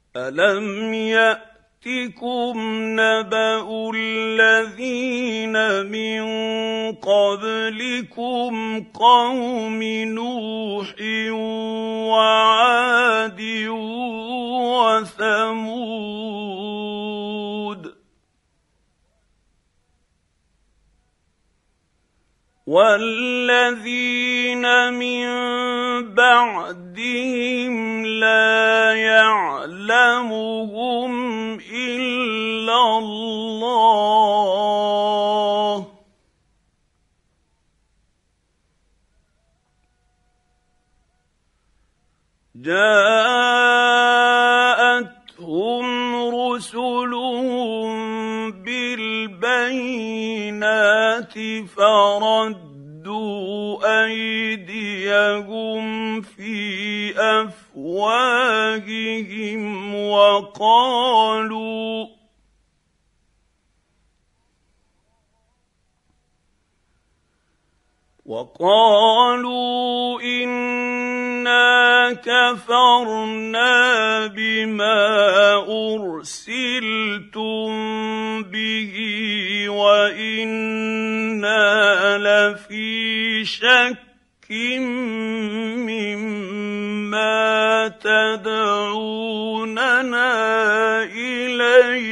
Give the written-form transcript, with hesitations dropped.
ألم يأتكم نبأ الذين من قبلكم قوم نوح وعاد وثمود والذين من بعدهم لا يعلمهم إلا الله جاءتهم رسلهم بالبينات فردوا أيديهم في أفواههم وقالوا إنا كفرنا بما أرسلتم به وإنا لفي شك مما تدعوننا إليه